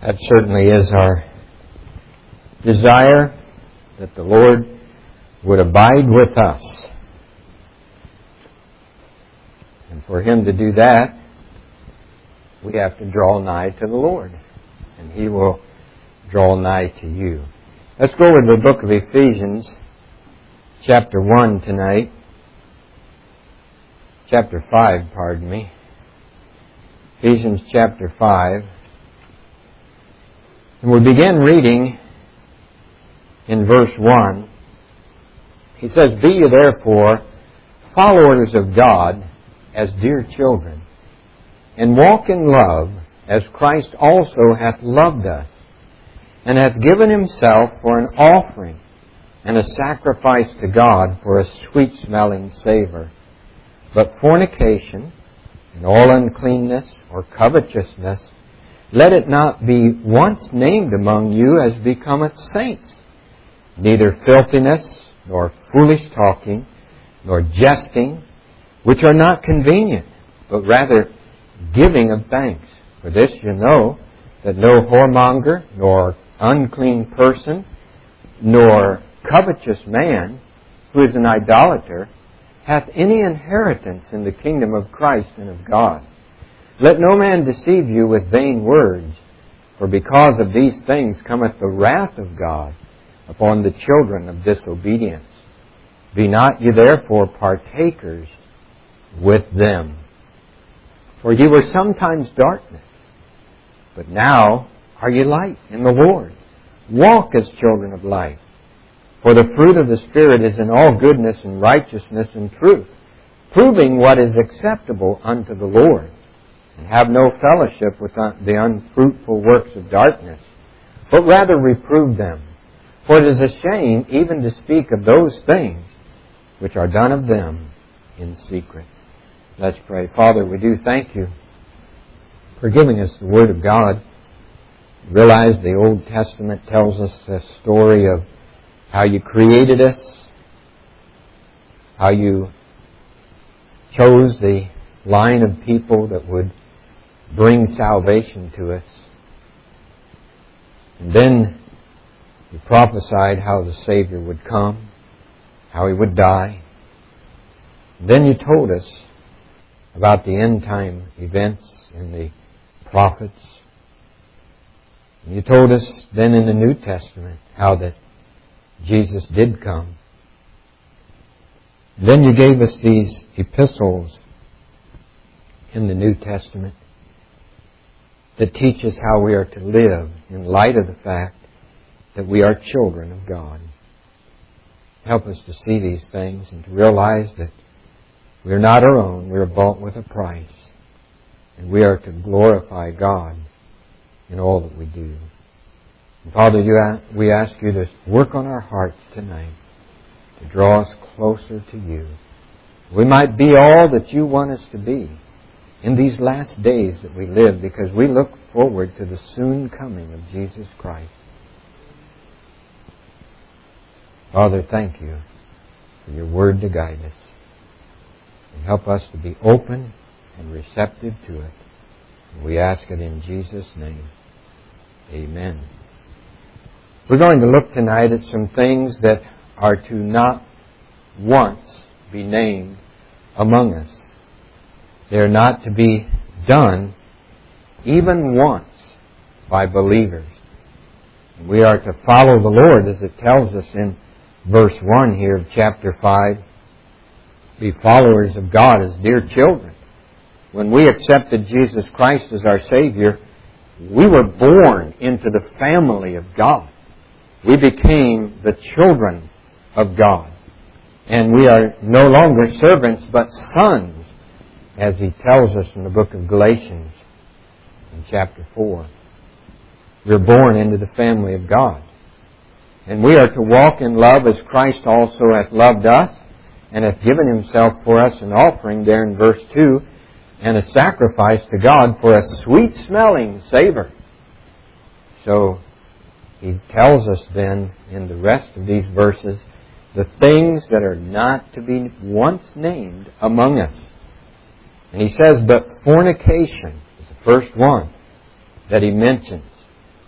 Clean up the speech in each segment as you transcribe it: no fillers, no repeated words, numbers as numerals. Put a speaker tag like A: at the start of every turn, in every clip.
A: That certainly is our desire, that the Lord would abide with us. And for Him to do that, we have to draw nigh to the Lord. And He will draw nigh to you. Let's go to the book of Ephesians, chapter 1 tonight. Chapter 5, pardon me. Ephesians chapter 5. And we begin reading in verse 1. He says, "Be ye therefore followers of God as dear children, and walk in love as Christ also hath loved us, and hath given Himself for an offering and a sacrifice to God for a sweet-smelling savour. But fornication and all uncleanness or covetousness, let it not be once named among you as becometh saints, neither filthiness, nor foolish talking, nor jesting, which are not convenient, but rather giving of thanks. For this you know, that no whoremonger, nor unclean person, nor covetous man, who is an idolater, hath any inheritance in the kingdom of Christ and of God. Let no man deceive you with vain words, for because of these things cometh the wrath of God upon the children of disobedience. Be not ye therefore partakers with them. For ye were sometimes darkness, but now are ye light in the Lord. Walk as children of light. For the fruit of the Spirit is in all goodness and righteousness and truth, proving what is acceptable unto the Lord. And have no fellowship with the unfruitful works of darkness, but rather reprove them. For it is a shame even to speak of those things which are done of them in secret." Let's pray. Father, we do thank You for giving us the Word of God. Realize the Old Testament tells us the story of how You created us, how You chose the line of people that would bring salvation to us. And then You prophesied how the Savior would come, how He would die. And then You told us about the end time events in the prophets. And You told us then in the New Testament how that Jesus did come. And then You gave us these epistles in the New Testament that teach us how we are to live in light of the fact that we are children of God. Help us to see these things and to realize that we are not our own. We are bought with a price. And we are to glorify God in all that we do. And Father, we ask You to work on our hearts tonight, to draw us closer to You. We might be all that You want us to be in these last days that we live, because we look forward to the soon coming of Jesus Christ. Father, thank You for Your Word to guide us. And help us to be open and receptive to it. And we ask it in Jesus' name. Amen. We're going to look tonight at some things that are to not once be named among us. They are not to be done even once by believers. We are to follow the Lord, as it tells us in verse 1 here of chapter 5. Be followers of God as dear children. When we accepted Jesus Christ as our Savior, we were born into the family of God. We became the children of God. And we are no longer servants, but sons, as He tells us in the book of Galatians in chapter 4. We're born into the family of God. And we are to walk in love as Christ also hath loved us, and hath given Himself for us an offering, there in verse 2, and a sacrifice to God for a sweet-smelling savor. So He tells us then in the rest of these verses the things that are not to be once named among us. And He says, but fornication is the first one that He mentions.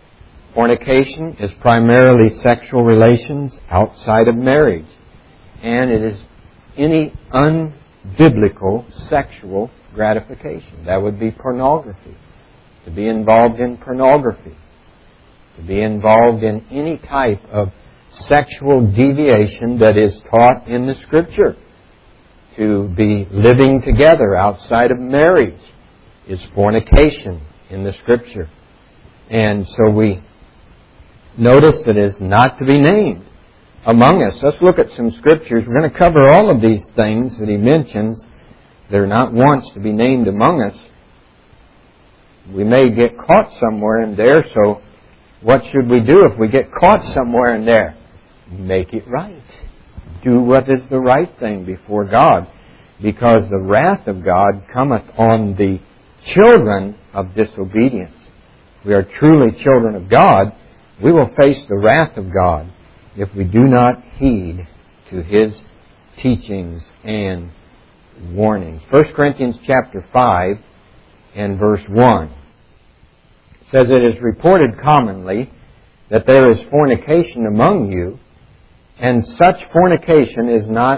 A: Fornication is primarily sexual relations outside of marriage, and it is any unbiblical sexual gratification. That would be pornography. To be involved in pornography. To be involved in any type of sexual deviation that is taught in the Scripture. To be living together outside of marriage is fornication in the Scripture. And so we notice that it is not to be named among us. Let's look at some Scriptures. We're going to cover all of these things that he mentions. They're not once to be named among us. We may get caught somewhere in there, so what should we do if we get caught somewhere in there? Make it right. Do what is the right thing before God, because the wrath of God cometh on the children of disobedience. If we are truly children of God, we will face the wrath of God if we do not heed to His teachings and warnings. 1 Corinthians chapter 5 and verse 1 says, "It is reported commonly that there is fornication among you, and such fornication is not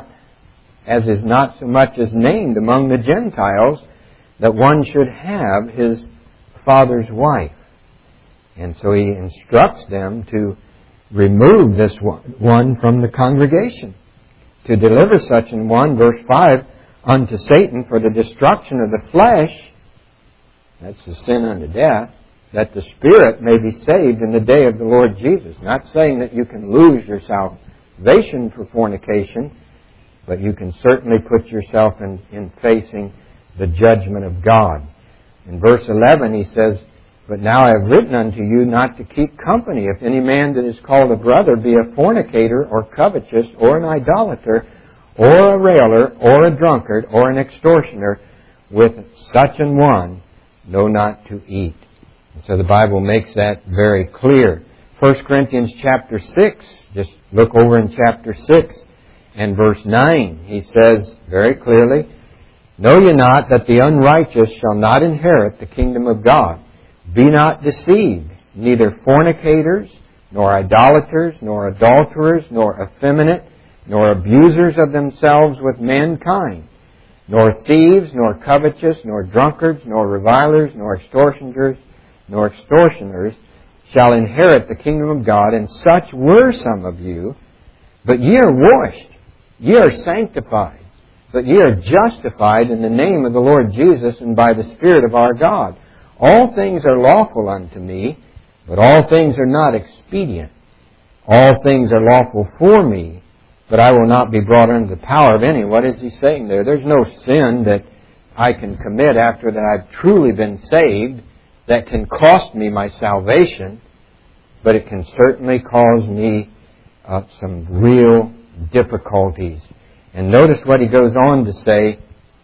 A: so much as named among the Gentiles, that one should have his father's wife." And so he instructs them to remove this one from the congregation, to deliver such an one, verse 5, unto Satan for the destruction of the flesh, that's the sin unto death, that the spirit may be saved in the day of the Lord Jesus. Not saying that you can lose your salvation for fornication, but you can certainly put yourself in facing the judgment of God. In verse 11 he says, "But now I have written unto you not to keep company, if any man that is called a brother be a fornicator, or covetous, or an idolater, or a railer, or a drunkard, or an extortioner, with such an one know not to eat." And so the Bible makes that very clear. 1 Corinthians chapter 6, just look over in chapter 6 and verse 9. He says very clearly, "Know ye not that the unrighteous shall not inherit the kingdom of God? Be not deceived, neither fornicators, nor idolaters, nor adulterers, nor effeminate, nor abusers of themselves with mankind, nor thieves, nor covetous, nor drunkards, nor revilers, nor extortioners, shall inherit the kingdom of God. And such were some of you, but ye are washed, ye are sanctified, but ye are justified in the name of the Lord Jesus and by the Spirit of our God. All things are lawful unto me, but all things are not expedient. All things are lawful for me, but I will not be brought under the power of any." What is he saying there? There's no sin that I can commit after that I've truly been saved that can cost me my salvation, but it can certainly cause me some real difficulties. And notice what he goes on to say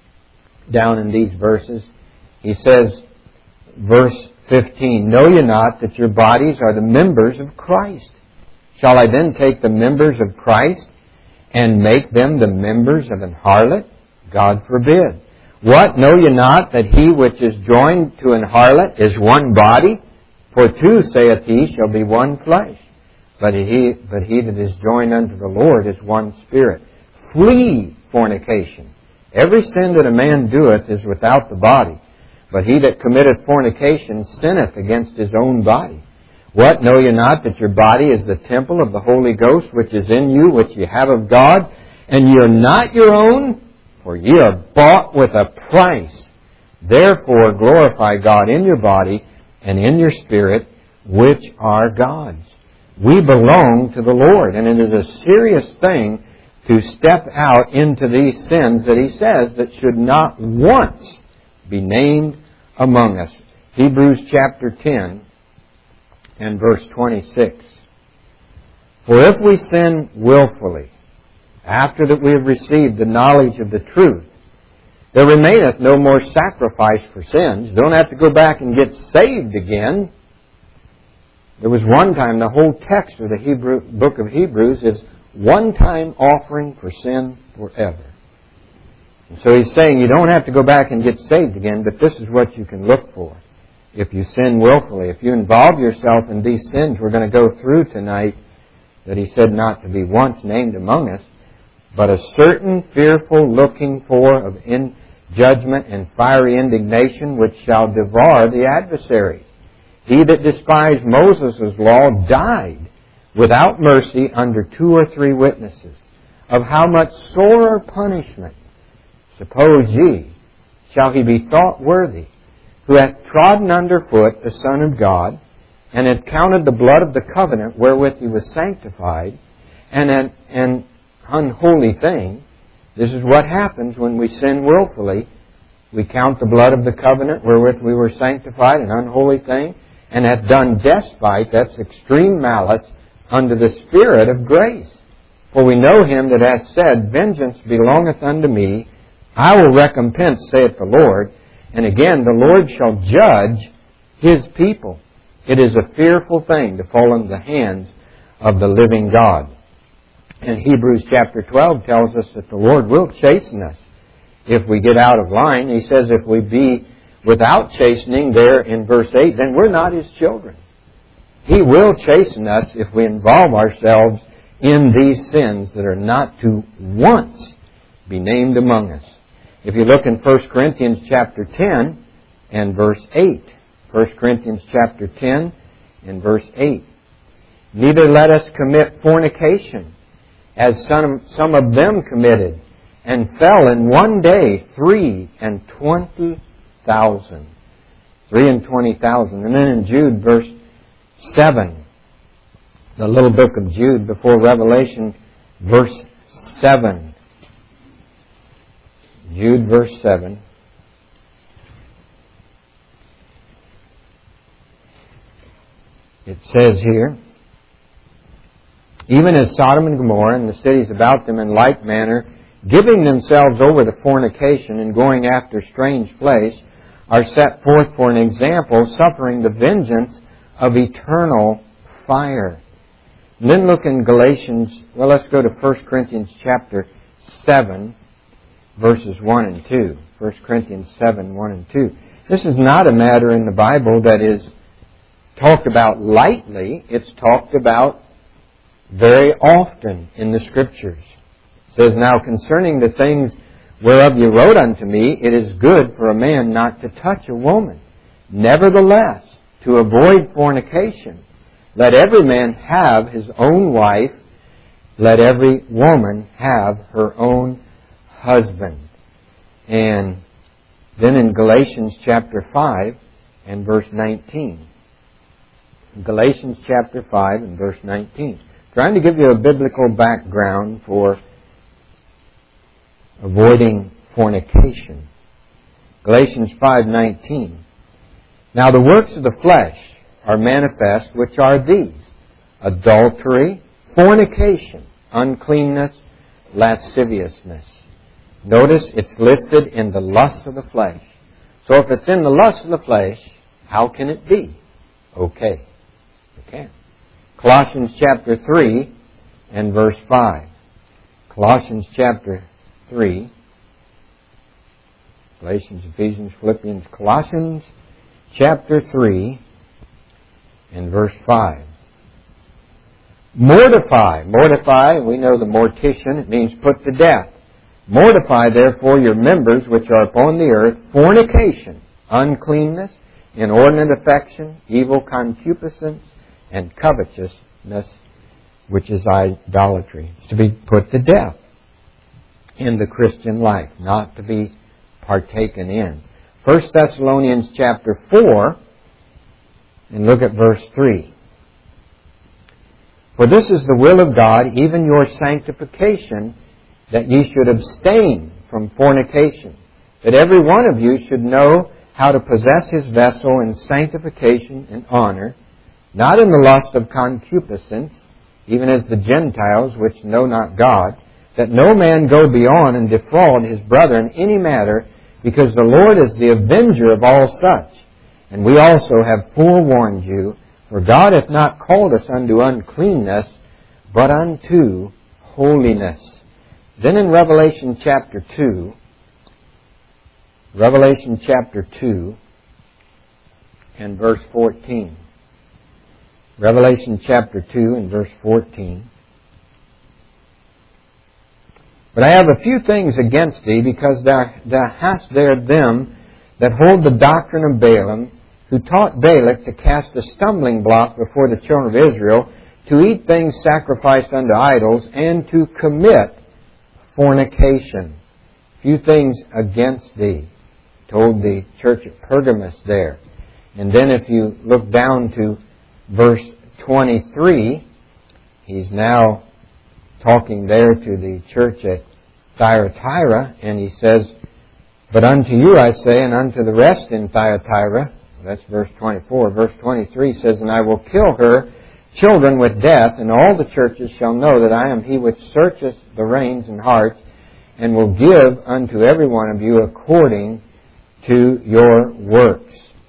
A: down in these verses. He says, verse 15, "Know ye not that your bodies are the members of Christ? Shall I then take the members of Christ and make them the members of an harlot? God forbid. What, know ye not that he which is joined to an harlot is one body? For two, saith he, shall be one flesh. But he that is joined unto the Lord is one spirit. Flee fornication. Every sin that a man doeth is without the body, but he that committeth fornication sinneth against his own body. What, know ye not that your body is the temple of the Holy Ghost, which is in you, which ye have of God, and ye are not your own? For ye are bought with a price. Therefore glorify God in your body and in your spirit, which are God's." We belong to the Lord, and it is a serious thing to step out into these sins that he says that should not once be named among us. Hebrews chapter 10 and verse 26. "For if we sin willfully, after that we have received the knowledge of the truth, there remaineth no more sacrifice for sins." You don't have to go back and get saved again. There was one time, the whole text of the book of Hebrews is one-time offering for sin forever. And so he's saying you don't have to go back and get saved again, but this is what you can look for. if you sin willfully. If you involve yourself in these sins we're going to go through tonight, that he said not to be once named among us, but a certain fearful looking for of judgment and fiery indignation which shall devour the adversaries. He that despised Moses' law died without mercy under 2 or 3 witnesses. Of how much sorer punishment, suppose ye, shall he be thought worthy, who hath trodden under foot the Son of God, and hath counted the blood of the covenant wherewith he was sanctified, and an unholy thing. This is what happens when we sin willfully. We count the blood of the covenant wherewith we were sanctified, an unholy thing, and hath done despite, that's extreme malice, unto the Spirit of grace. For we know him that hath said, Vengeance belongeth unto me, I will recompense, saith the Lord. And again, the Lord shall judge his people. It is a fearful thing to fall into the hands of the living God. And Hebrews chapter 12 tells us that the Lord will chasten us if we get out of line. He says if we be without chastening, there in verse 8, then we're not his children. He will chasten us if we involve ourselves in these sins that are not to once be named among us. If you look in 1 Corinthians chapter 10 and verse 8, 1 Corinthians chapter 10 and verse 8, neither let us commit fornication, as some of them committed, and fell in one day 23,000. 23,000. And then in Jude, verse 7, the little book of Jude before Revelation, verse 7. Jude, verse 7. It says here, even as Sodom and Gomorrah and the cities about them in like manner, giving themselves over to fornication and going after strange flesh, are set forth for an example, suffering the vengeance of eternal fire. And then look in Galatians, well, let's go to 1 Corinthians chapter 7, verses 1 and 2. 1 Corinthians 7, 1 and 2. This is not a matter in the Bible that is talked about lightly. It's talked about very often in the Scriptures. It says, now concerning the things whereof you wrote unto me, it is good for a man not to touch a woman. Nevertheless, to avoid fornication, let every man have his own wife, let every woman have her own husband. And then in Galatians chapter 5 and verse 19. Galatians chapter 5 and verse 19. Trying to give you a biblical background for avoiding fornication. Galatians 5:19. Now the works of the flesh are manifest, which are these: adultery, fornication, uncleanness, lasciviousness. Notice it's listed in the lust of the flesh. So if it's in the lust of the flesh, how can it be? Okay. It can. Colossians chapter 3 and verse 5. Colossians chapter 3. Galatians, Ephesians, Philippians, Colossians chapter 3 and verse 5. Mortify. Mortify, we know the mortician, it means put to death. Mortify therefore your members which are upon the earth, fornication, uncleanness, inordinate affection, evil concupiscence, and covetousness, which is idolatry. It's to be put to death in the Christian life, not to be partaken in. 1 Thessalonians chapter 4, and look at verse 3. For this is the will of God, even your sanctification, that ye should abstain from fornication, that every one of you should know how to possess his vessel in sanctification and honor, not in the lust of concupiscence, even as the Gentiles which know not God, that no man go beyond and defraud his brother in any matter, because the Lord is the avenger of all such. And we also have forewarned you, for God hath not called us unto uncleanness, but unto holiness. Then in Revelation chapter 2, and verse 14. Revelation chapter 2 and verse 14. But I have a few things against thee, because thou hast there them that hold the doctrine of Balaam, who taught Balak to cast a stumbling block before the children of Israel, to eat things sacrificed unto idols, and to commit fornication. Few things against thee, told the church at Pergamos there. And then if you look down to verse 23, he's now talking there to the church at Thyatira, and he says, But unto you I say, and unto the rest in Thyatira, that's verse 24. Verse 23 says, And I will kill her children with death, and all the churches shall know that I am he which searcheth the reins and hearts, and will give unto every one of you according to your works.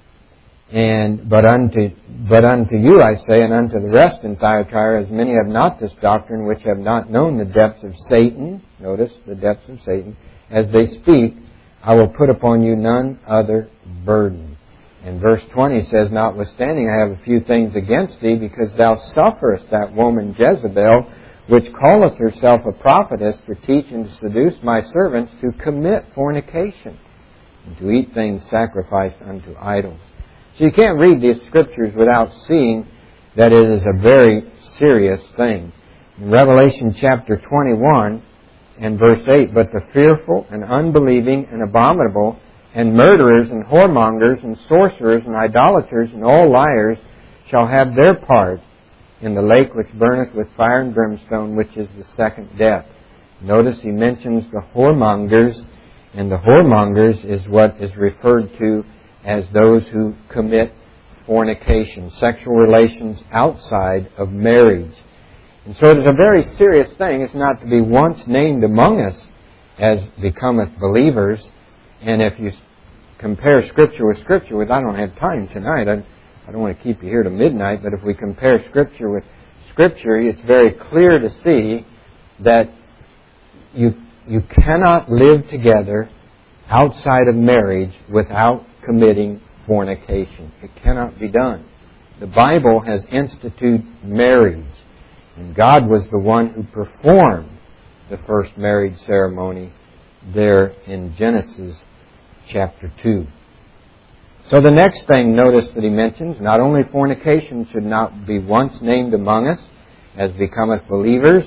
A: But unto you I say, and unto the rest in Thyatira, as many have not this doctrine, which have not known the depths of Satan, notice the depths of Satan, as they speak, I will put upon you none other burden. And verse 20 says, Notwithstanding I have a few things against thee, because thou sufferest that woman Jezebel, which calleth herself a prophetess, to teach and to seduce my servants to commit fornication, and to eat things sacrificed unto idols. So you can't read these Scriptures without seeing that it is a very serious thing. In Revelation chapter 21 and verse 8, But the fearful and unbelieving and abominable and murderers and whoremongers and sorcerers and idolaters and all liars shall have their part in the lake which burneth with fire and brimstone, which is the second death. Notice he mentions the whoremongers, and the whoremongers is what is referred to as those who commit fornication, sexual relations outside of marriage. And so it is a very serious thing. It's not to be once named among us as becometh believers. And if you compare Scripture with Scripture, I don't have time tonight. I don't want to keep you here to midnight, but if we compare Scripture with Scripture, it's very clear to see that you cannot live together outside of marriage without committing fornication. It cannot be done. The Bible has instituted marriage, and God was the one who performed the first marriage ceremony there in Genesis chapter 2. So the next thing, notice that he mentions, not only fornication should not be once named among us, as becometh believers,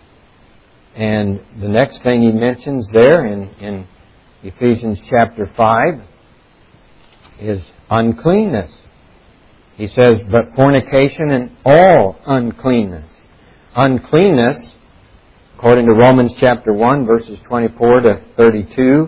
A: and the next thing he mentions there in Ephesians chapter 5 is uncleanness. He says, But fornication and all uncleanness. Uncleanness, according to Romans chapter 1, verses 24 to 32,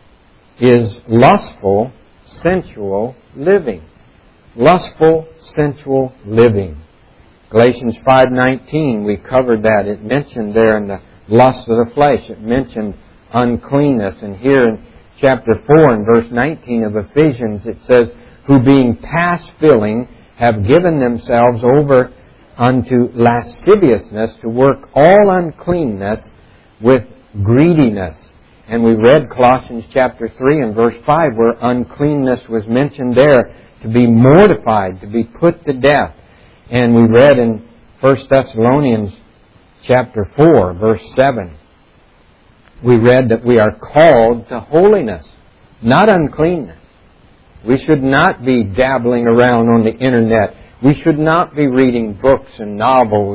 A: is lustful, sensual living. Lustful, sensual living. Galatians 5:19, we covered that. It mentioned there in the lust of the flesh, it mentioned uncleanness. And here in chapter 4 and verse 19 of Ephesians, it says, Who being past filling have given themselves over unto lasciviousness, to work all uncleanness with greediness. And we read Colossians chapter 3 and verse 5, where uncleanness was mentioned there, to be mortified, to be put to death. And we read in 1 Thessalonians chapter 4, verse 7, we read that we are called to holiness, not uncleanness. We should not be dabbling around on the internet. We should not be reading books and novels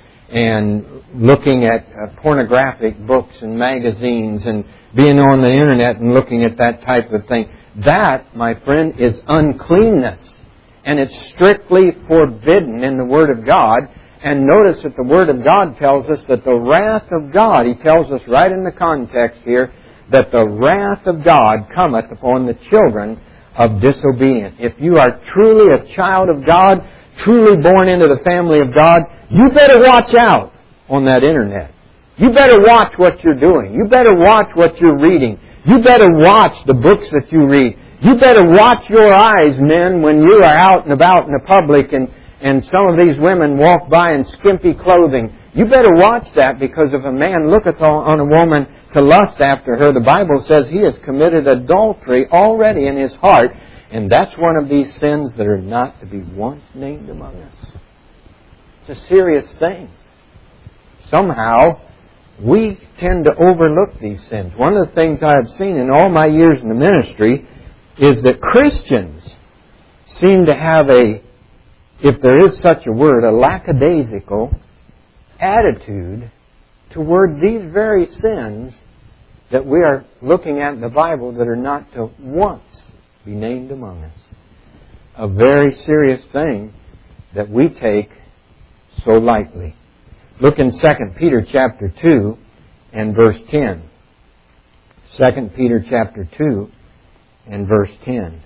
A: and looking at pornographic books and magazines and being on the internet and looking at that type of thing. That, my friend, is uncleanness. And it's strictly forbidden in the Word of God. And notice that the Word of God tells us that the wrath of God, He tells us right in the context here, that the wrath of God cometh upon the children of disobedience. If you are truly a child of God, truly born into the family of God, you better watch out on that internet. You better watch what you're doing. You better watch what you're reading. You better watch the books that you read. You better watch your eyes, men, when you are out and about in the public and some of these women walk by in skimpy clothing. You better watch that, because if a man looketh on a woman to lust after her, the Bible says he has committed adultery already in his heart. And that's one of these sins that are not to be once named among us. It's a serious thing. Somehow, we tend to overlook these sins. One of the things I have seen in all my years in the ministry is that Christians seem to have if there is such a word, a lackadaisical attitude toward these very sins that we are looking at in the Bible that are not to once be named among us. A very serious thing that we take so lightly. Look in 2 Peter chapter 2 and verse 10. 2 Peter chapter 2 and verse 10.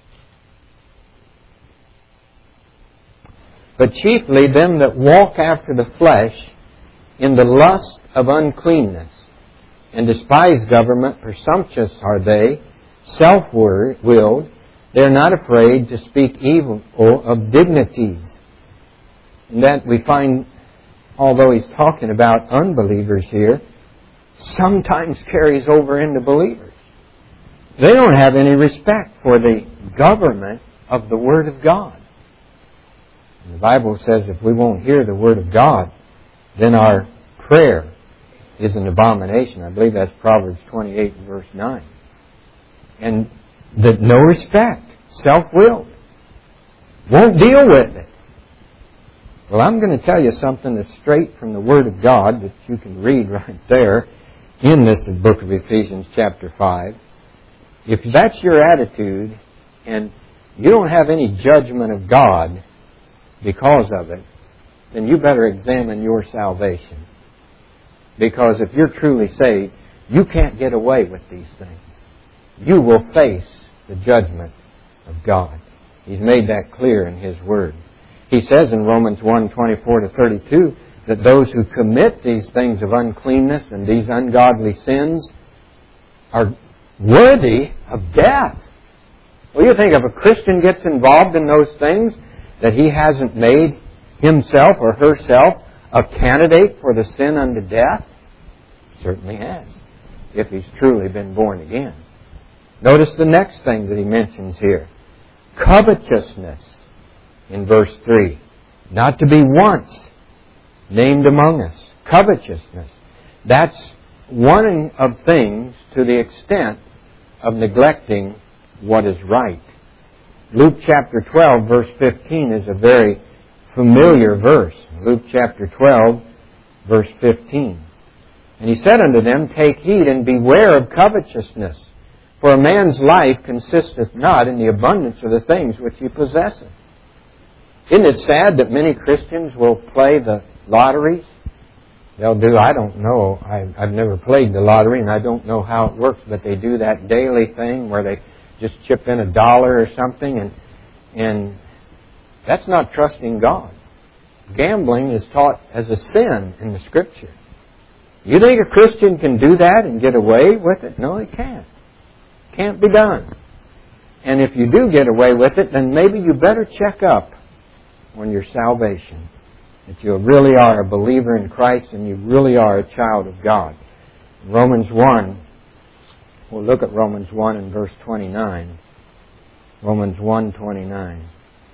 A: But chiefly them that walk after the flesh in the lust of uncleanness, and despise government, presumptuous are they, self-willed, they are not afraid to speak evil of dignities. And that we find, although he's talking about unbelievers here, sometimes carries over into believers. They don't have any respect for the government of the Word of God. And the Bible says if we won't hear the Word of God, then our prayer is an abomination. I believe that's Proverbs 28 verse 9. And that no respect, self-willed, won't deal with it. Well, I'm going to tell you something that's straight from the Word of God that you can read right there in this book of Ephesians chapter 5. If that's your attitude and you don't have any judgment of God because of it, then you better examine your salvation. Because if you're truly saved, you can't get away with these things. You will face the judgment of God. He's made that clear in His Word. He says in Romans 1:24-32 that those who commit these things of uncleanness and these ungodly sins are worthy of death. Well, you think if a Christian gets involved in those things, that he hasn't made himself or herself a candidate for the sin unto death? Certainly has, if he's truly been born again. Notice the next thing that he mentions here. Covetousness in verse 3. Not to be once named among us. Covetousness. That's wanting of things to the extent of neglecting what is right. Luke chapter 12 verse 15 is a very familiar verse. Luke chapter 12 verse 15. And he said unto them, Take heed and beware of covetousness, for a man's life consisteth not in the abundance of the things which he possesseth. Isn't it sad that many Christians will play the lotteries? They'll do, I don't know, I've never played the lottery and I don't know how it works, but they do that daily thing where they just chip in $1 or something, and that's not trusting God. Gambling is taught as a sin in the Scripture. You think a Christian can do that and get away with it? No, he can't. Can't be done. And if you do get away with it, then maybe you better check up on your salvation. That you really are a believer in Christ and you really are a child of God. Romans 1, we'll look at Romans 1 and verse 29. Romans 1:29.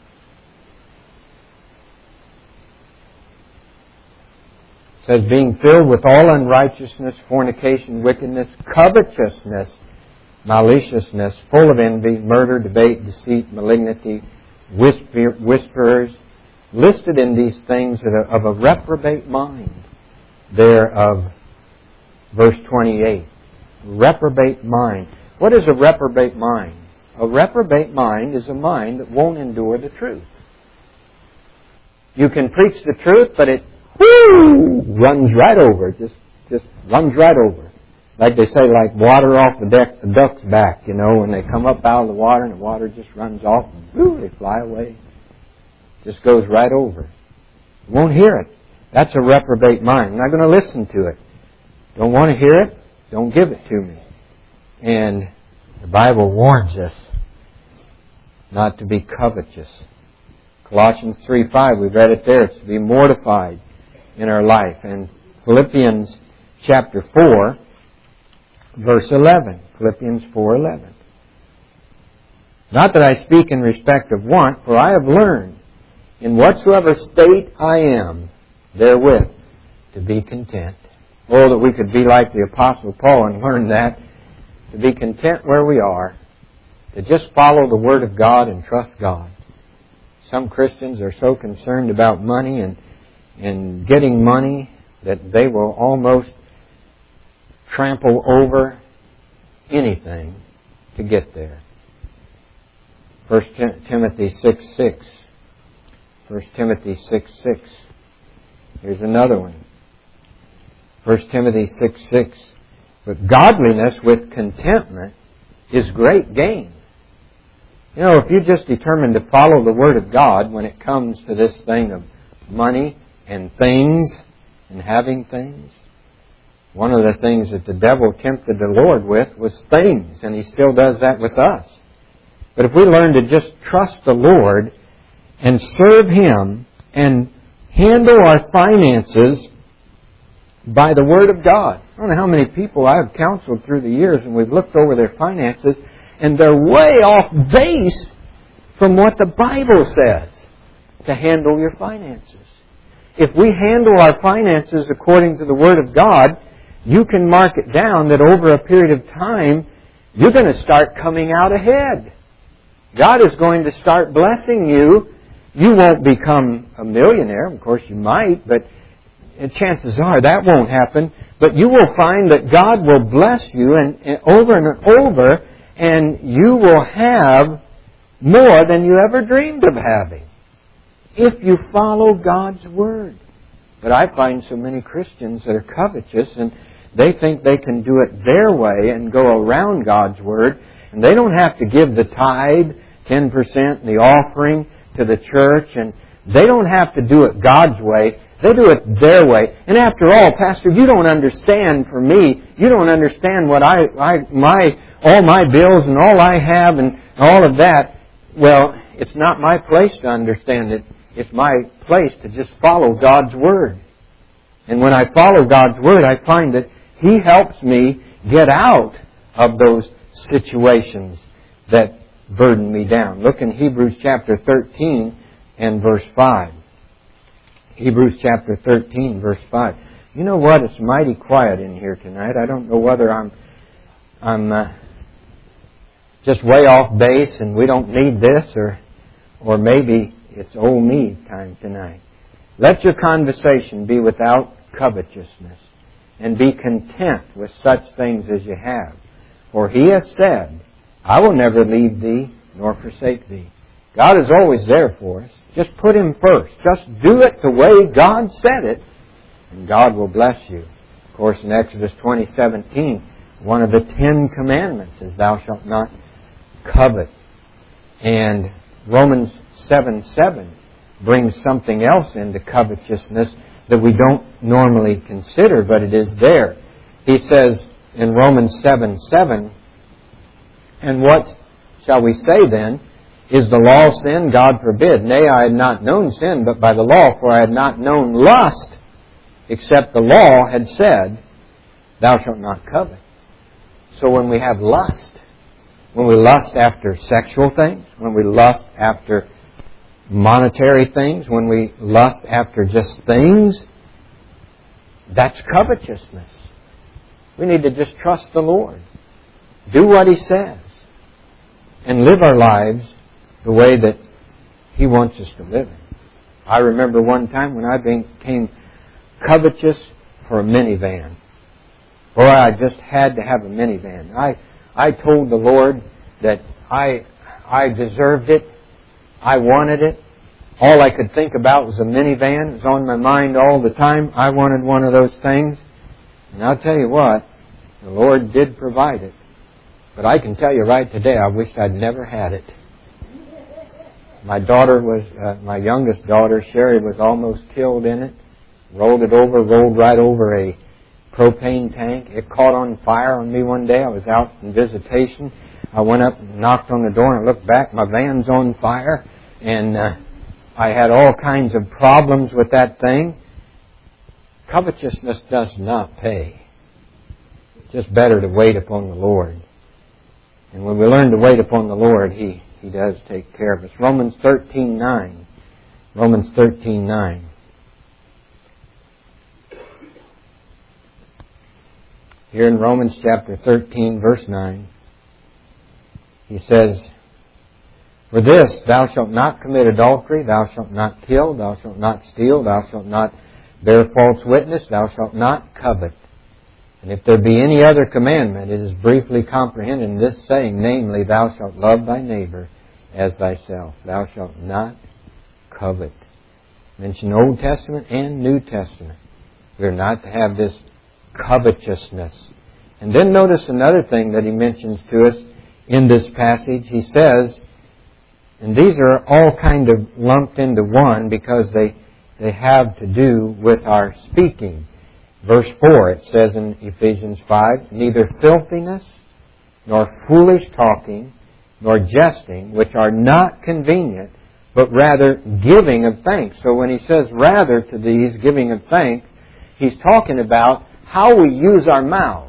A: It says, being filled with all unrighteousness, fornication, wickedness, covetousness, maliciousness, full of envy, murder, debate, deceit, malignity, whisperers, listed in these things of a reprobate mind. There of verse 28. Reprobate mind. What is a reprobate mind? A reprobate mind is a mind that won't endure the truth. You can preach the truth, but it runs right over. It just runs right over. Like they say, like water off the duck's back, when they come up out of the water and the water just runs off and they fly away. Just goes right over. You won't hear it. That's a reprobate mind. I'm not going to listen to it. Don't want to hear it? Don't give it to me. And the Bible warns us not to be covetous. Colossians 3:5, we read it there. It's to be mortified in our life. And Philippians chapter 4, verse 11. Philippians 4:11. Not that I speak in respect of want, for I have learned, in whatsoever state I am, therewith to be content. Oh, that we could be like the Apostle Paul and learn that, to be content where we are, to just follow the Word of God and trust God. Some Christians are so concerned about money and getting money that they will almost trample over anything to get there. 1 Timothy 6:6. 1 Timothy 6:6. Here's another one. 1 Timothy 6:6. But godliness with contentment is great gain. You know, if you just determine to follow the Word of God when it comes to this thing of money and things and having things, one of the things that the devil tempted the Lord with was things, and he still does that with us. But if we learn to just trust the Lord and serve Him and handle our finances by the Word of God. I don't know how many people I've counseled through the years and we've looked over their finances and they're way off base from what the Bible says to handle your finances. If we handle our finances according to the Word of God, you can mark it down that over a period of time, you're going to start coming out ahead. God is going to start blessing you. You won't become a millionaire. Of course, you might, but chances are that won't happen. But you will find that God will bless you and over, and you will have more than you ever dreamed of having if you follow God's Word. But I find so many Christians that are covetous, and they think they can do it their way and go around God's Word, and they don't have to give the tithe, 10%, and the offering to the church, and they don't have to do it God's way. They do it their way. And after all, Pastor, you don't understand for me. You don't understand what all my bills and all I have and all of that. Well, it's not my place to understand it. It's my place to just follow God's Word. And when I follow God's Word, I find that He helps me get out of those situations that burden me down. Look in Hebrews chapter 13 and verse 5. Hebrews chapter 13, verse 5. You know what? It's mighty quiet in here tonight. I don't know whether I'm just way off base and we don't need this, or maybe it's old me time tonight. Let your conversation be without covetousness, and be content with such things as you have. For He has said, I will never leave thee nor forsake thee. God is always there for us. Just put Him first. Just do it the way God said it, and God will bless you. Of course, in Exodus 20:17, one of the 10 commandments is thou shalt not covet. And Romans 7:7 brings something else into covetousness that we don't normally consider, but it is there. He says in Romans 7:7, and what shall we say then? Is the law sin? God forbid. Nay, I had not known sin, but by the law, for I had not known lust, except the law had said, thou shalt not covet. So when we have lust, when we lust after sexual things, when we lust after monetary things, when we lust after just things, that's covetousness. We need to just trust the Lord. Do what He says. And live our lives the way that He wants us to live it. I remember one time when I became covetous for a minivan. Boy, I just had to have a minivan. I told the Lord that I deserved it. I wanted it. All I could think about was a minivan. It was on my mind all the time. I wanted one of those things. And I'll tell you what, the Lord did provide it. But I can tell you right today, I wished I'd never had it. My youngest daughter, Sherry, was almost killed in it. Rolled right over a propane tank. It caught on fire on me one day. I was out in visitation. I went up and knocked on the door and looked back. My van's on fire. And I had all kinds of problems with that thing. Covetousness does not pay. It's just better to wait upon the Lord. And when we learn to wait upon the Lord, He He does take care of us. Romans 13:9. Romans 13:9. Here in Romans chapter 13, verse 9, he says, "For this, thou shalt not commit adultery, thou shalt not kill, thou shalt not steal, thou shalt not bear false witness, thou shalt not covet. And if there be any other commandment, it is briefly comprehended in this saying, namely, thou shalt love thy neighbor as thyself. Thou shalt not covet." Mention Old Testament and New Testament. We are not to have this covetousness. And then notice another thing that he mentions to us in this passage. He says, and these are all kind of lumped into one because they have to do with our speaking. Verse 4, it says in Ephesians 5, "Neither filthiness, nor foolish talking, nor jesting, which are not convenient, but rather giving of thanks." So when he says rather to these, giving of thanks, he's talking about how we use our mouths.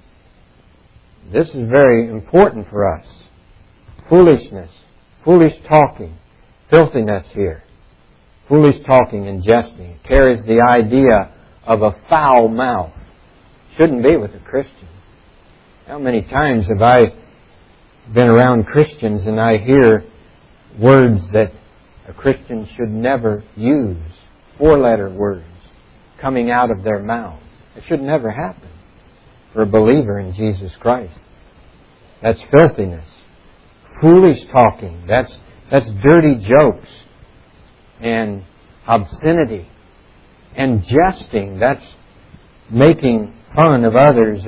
A: This is very important for us. Foolishness, foolish talking, filthiness here. Foolish talking and jesting carries the idea of a foul mouth. Shouldn't be with a Christian. How many times have I been around Christians and I hear words that a Christian should never use, 4-letter words, coming out of their mouths. It should never happen for a believer in Jesus Christ. That's filthiness. Foolish talking, that's dirty jokes and obscenity. And jesting, that's making fun of others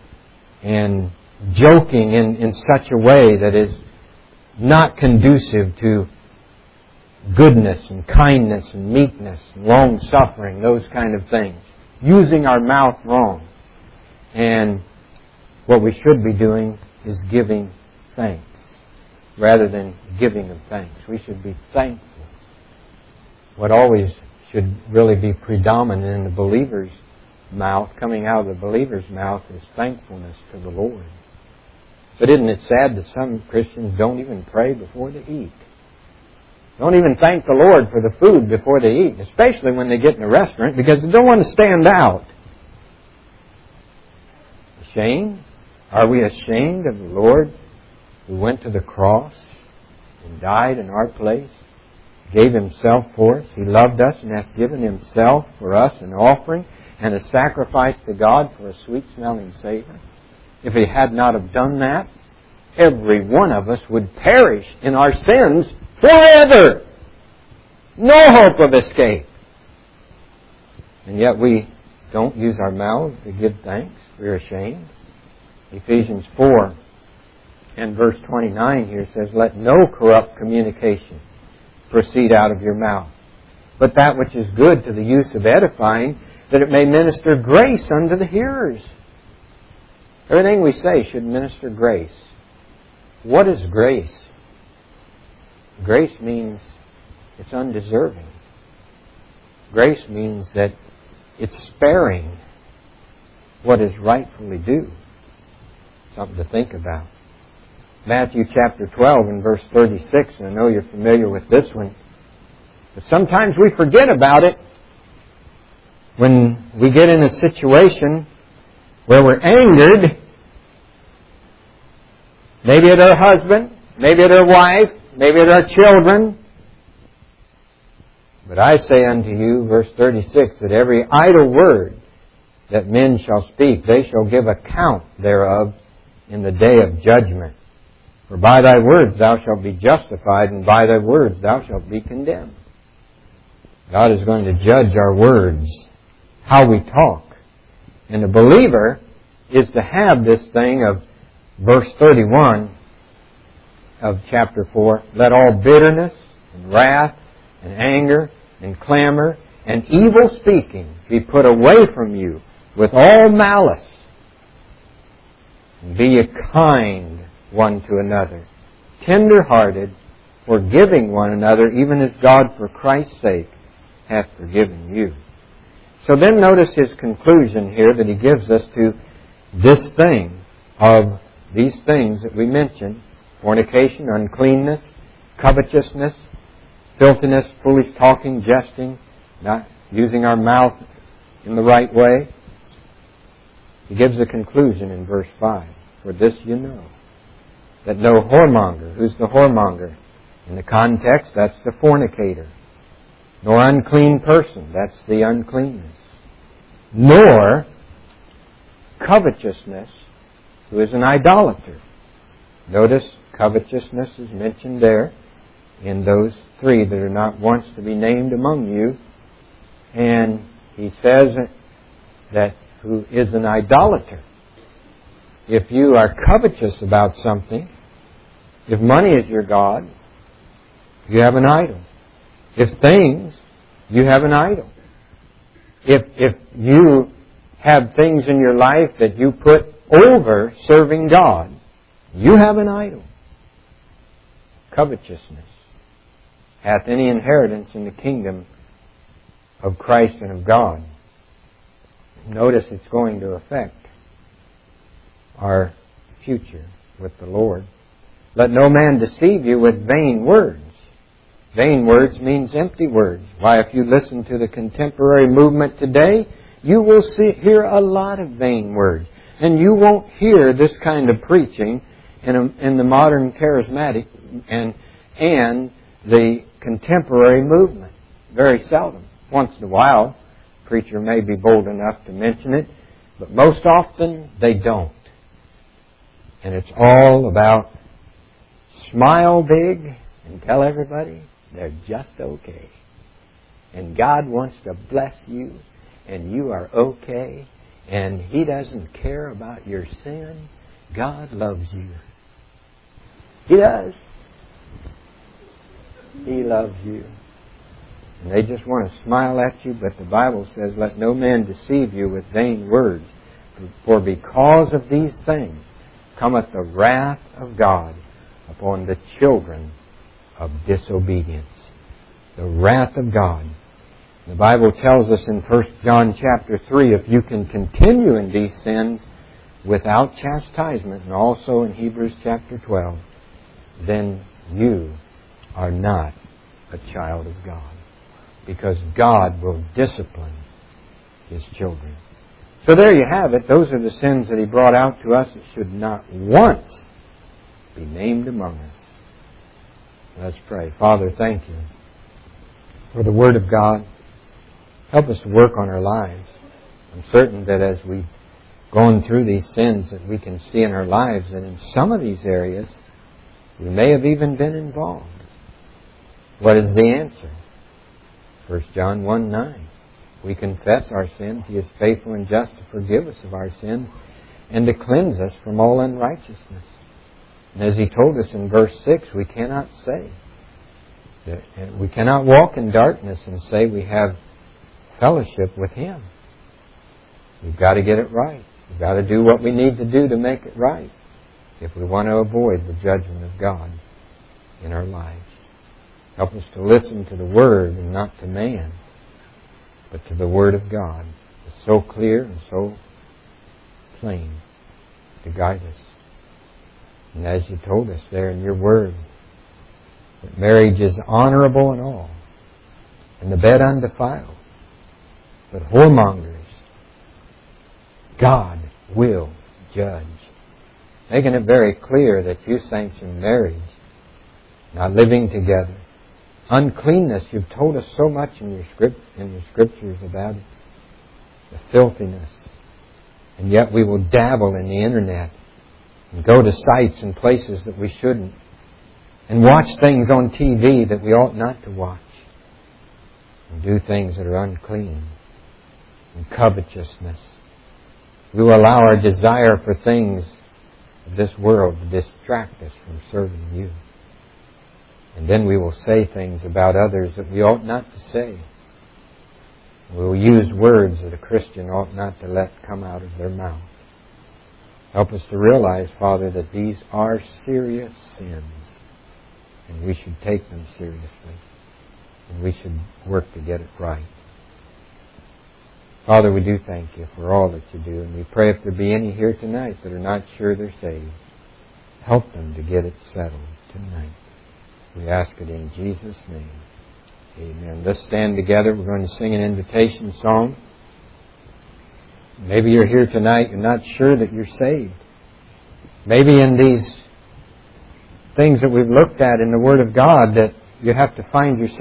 A: and joking in such a way that is not conducive to goodness and kindness and meekness and long-suffering, those kind of things. Using our mouth wrong. And what we should be doing is giving thanks rather than giving of thanks. We should be thankful. What always should really be predominant in the believer's mouth, coming out of the believer's mouth, is thankfulness to the Lord. But isn't it sad that some Christians don't even pray before they eat? Don't even thank the Lord for the food before they eat, especially when they get in a restaurant, because they don't want to stand out. Ashamed? Are we ashamed of the Lord who went to the cross and died in our place? Gave Himself for us. He loved us and hath given Himself for us an offering and a sacrifice to God for a sweet-smelling savor. If He had not have done that, every one of us would perish in our sins forever. No hope of escape. And yet we don't use our mouths to give thanks. We're ashamed. Ephesians 4 and verse 29 here says, "Let no corrupt communication proceed out of your mouth, but that which is good to the use of edifying, that it may minister grace unto the hearers." Everything we say should minister grace. What is grace? Grace means it's undeserving. Grace means that it's sparing what is rightfully due. Something to think about. Matthew chapter 12 and verse 36, and I know you're familiar with this one, but sometimes we forget about it when we get in a situation where we're angered, maybe at our husband, maybe at our wife, maybe at our children. But I say unto you, verse 36, that every idle word that men shall speak, they shall give account thereof in the day of judgment. For by thy words thou shalt be justified, and by thy words thou shalt be condemned. God is going to judge our words, how we talk. And the believer is to have this thing of verse 31 of chapter 4. "Let all bitterness and wrath and anger and clamor and evil speaking be put away from you with all malice. And be ye kind one to another, tender-hearted, forgiving one another, even as God for Christ's sake hath forgiven you." So then notice his conclusion here that he gives us to this thing of these things that we mentioned: fornication, uncleanness, covetousness, filthiness, foolish talking, jesting, not using our mouth in the right way. He gives a conclusion in verse 5. For this you know, that no whoremonger, who's the whoremonger? In the context, that's the fornicator. Nor unclean person, that's the uncleanness. Nor covetousness, who is an idolater. Notice covetousness is mentioned there in those three that are not once to be named among you. And he says that who is an idolater. If you are covetous about something, if money is your God, you have an idol. If things, you have an idol. If you have things in your life that you put over serving God, you have an idol. Covetousness hath any inheritance in the kingdom of Christ and of God. Notice it's going to affect our future with the Lord. Let no man deceive you with vain words. Vain words means empty words. Why, if you listen to the contemporary movement today, you will hear a lot of vain words. And you won't hear this kind of preaching in the modern charismatic and the contemporary movement. Very seldom. Once in a while, a preacher may be bold enough to mention it, but most often they don't. And it's all about smile big and tell everybody they're just okay. And God wants to bless you, and you are okay, and He doesn't care about your sin. God loves you. He does. He loves you. And they just want to smile at you, but the Bible says, let no man deceive you with vain words. For because of these things cometh the wrath of God upon the children of disobedience. The wrath of God. The Bible tells us in 1 John chapter 3, if you can continue in these sins without chastisement, and also in Hebrews chapter 12, then you are not a child of God. Because God will discipline His children. So there you have it. Those are the sins that He brought out to us that should not once be named among us. Let's pray. Father, thank You for the Word of God. Help us to work on our lives. I'm certain that as we've gone through these sins that we can see in our lives that in some of these areas we may have even been involved. What is the answer? 1 John 1:9. We confess our sins. He is faithful and just to forgive us of our sins and to cleanse us from all unrighteousness. And as He told us in verse 6, we cannot say that we cannot walk in darkness and say we have fellowship with Him. We've got to get it right. We've got to do what we need to do to make it right if we want to avoid the judgment of God in our lives. Help us to listen to the Word and not to man, but to the Word of God. It's so clear and so plain to guide us. And as You told us there in Your Word, that marriage is honorable and all, and the bed undefiled, but whoremongers, God will judge. Making it very clear that You sanction marriage, not living together. Uncleanness, You've told us so much in Your scriptures about it. The filthiness. And yet we will dabble in the internet and go to sites and places that we shouldn't and watch things on TV that we ought not to watch and do things that are unclean and covetousness. We will allow our desire for things of this world to distract us from serving You. And then we will say things about others that we ought not to say. We will use words that a Christian ought not to let come out of their mouth. Help us to realize, Father, that these are serious sins. And we should take them seriously. And we should work to get it right. Father, we do thank You for all that You do. And we pray if there be any here tonight that are not sure they're saved, help them to get it settled tonight. We ask it in Jesus' name. Amen. Let's stand together. We're going to sing an invitation song. Maybe you're here tonight, you're not sure that you're saved. Maybe in these things that we've looked at in the Word of God that you have to find yourself